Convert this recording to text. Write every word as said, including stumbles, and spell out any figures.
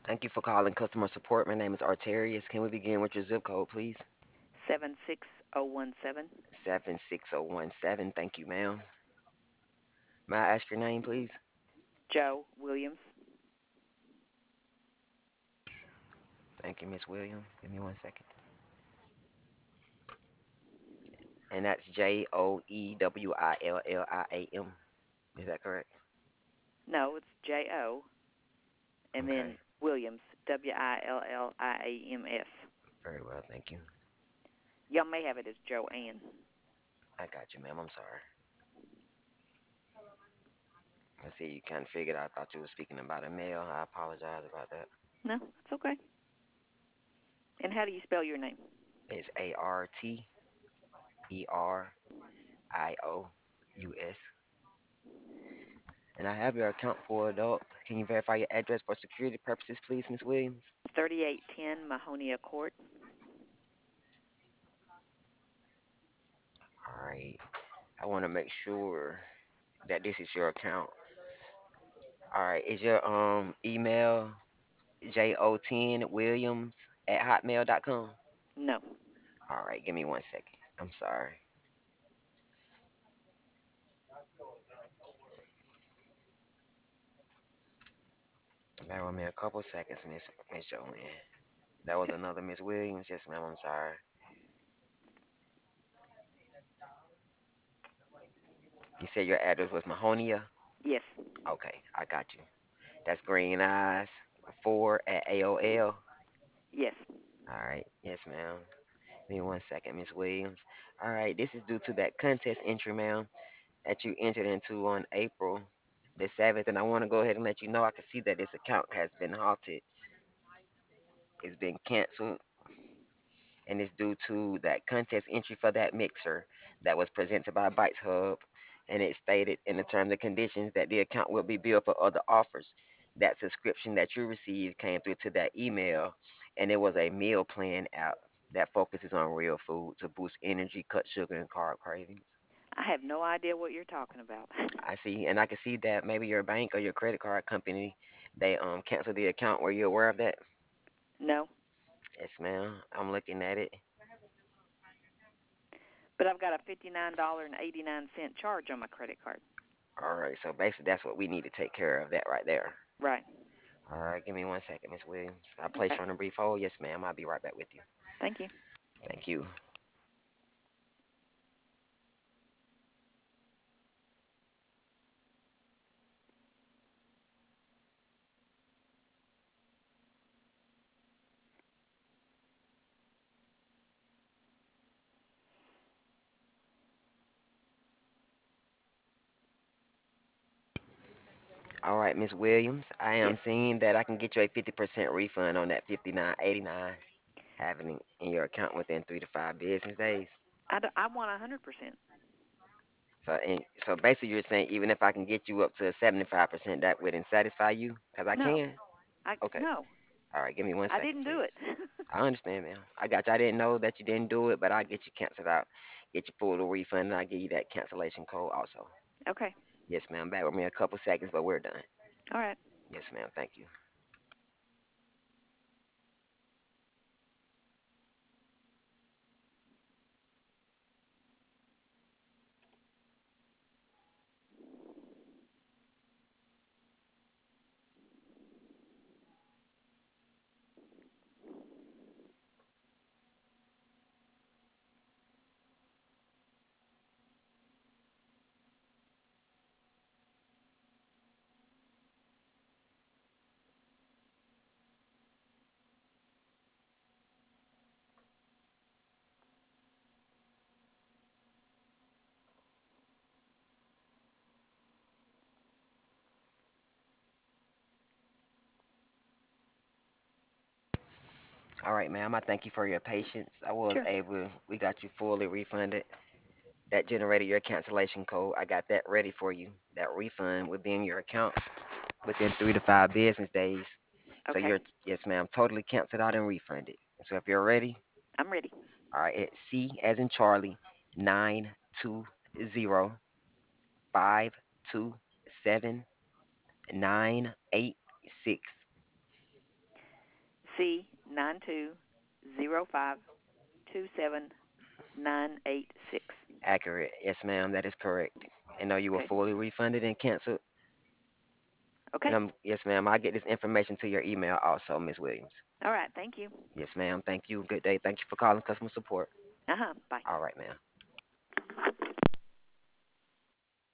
Thank you for calling customer support. My name is Arterius. Can we begin with your zip code, please? seven six zero one seven. seven six zero one seven. Thank you, ma'am. May I ask your name, please? Joe Williams. Thank you, Miss Williams. Give me one second. And that's J O E W I L L I A M. Is that correct? No, it's J O and then Okay. Williams. W I L L I A M S. Very well. Thank you. Y'all may have it as Joanne. I got you, ma'am. I'm sorry. I see you kind of figured. I thought you were speaking about a male. I apologize about that. No, it's okay. And how do you spell your name? It's A R T E R I O U S. And I have your account pulled up. Can you verify your address for security purposes, please, Miss Williams? thirty-eight ten Mahonia Court. All right. I want to make sure that this is your account. All right. Is your um email J O ten Williams at hotmail dot com? No. All right. Give me one second. I'm sorry. Bear with me a couple seconds, Miss Miss Joanne. That was another Miss Williams. Yes, ma'am. I'm sorry. You said your address was Mahonia? Yes. Okay. I got you. That's Green Eyes four at A O L. Yes. All right. Yes, ma'am. Give me one second, Miss Williams. All right. This is due to that contest entry, ma'am, that you entered into on April the seventh. And I want to go ahead and let you know I can see that this account has been halted. It's been canceled. And it's due to that contest entry for that mixer that was presented by Bites Hub. And it stated in the terms and conditions that the account will be billed for other offers. That subscription that you received came through to that email, and it was a meal plan app that focuses on real food to boost energy, cut sugar, and carb cravings. I have no idea what you're talking about. I see, and I can see that maybe your bank or your credit card company they um canceled the account. Were you aware of that? No. Yes, ma'am. I'm looking at it. But I've got a fifty-nine dollars and eighty-nine cents charge on my credit card. All right, so basically that's what we need to take care of that right there. Right. All right, give me one second, Miss Williams. I place Okay. you on a brief hold. Yes, ma'am. I'll be right back with you. Thank you. Thank you. All right, Miss Williams. I am Yes. seeing that I can get you a fifty percent refund on that fifty-nine eighty-nine having it in your account within three to five business days. I, d- I want one hundred percent. So, and so basically, you're saying even if I can get you up to seventy-five percent, that wouldn't satisfy you? Because I No. can. I Okay. no. All right. Give me one I second, didn't do it. please. I understand, ma'am. I got you. I didn't know that you didn't do it, but I'll get you canceled out, get you full refund, and I'll give you that cancellation code also. Okay. Yes, ma'am. Back with me in a couple seconds, but we're done. All right. Yes, ma'am. Thank you. All right, ma'am. I thank you for your patience. I was Sure. able, we got you fully refunded. That generated your cancellation code. I got that ready for you. That refund will be in your account within three to five business days. So Okay. you're, yes, ma'am, totally canceled out and refunded. So if you're ready, I'm ready. all right, it's C as in Charlie, nine two zero five two seven nine eight six. C nine two zero five two seven nine eight six. Accurate. Yes, ma'am. That is correct. And know you were Okay. fully refunded and canceled. And Okay. I'm yes, ma'am. I'll get this information to your email also, Miss Williams. All right. Thank you. Yes, ma'am. Thank you. Good day. Thank you for calling customer support. Uh huh. Bye. All right, ma'am.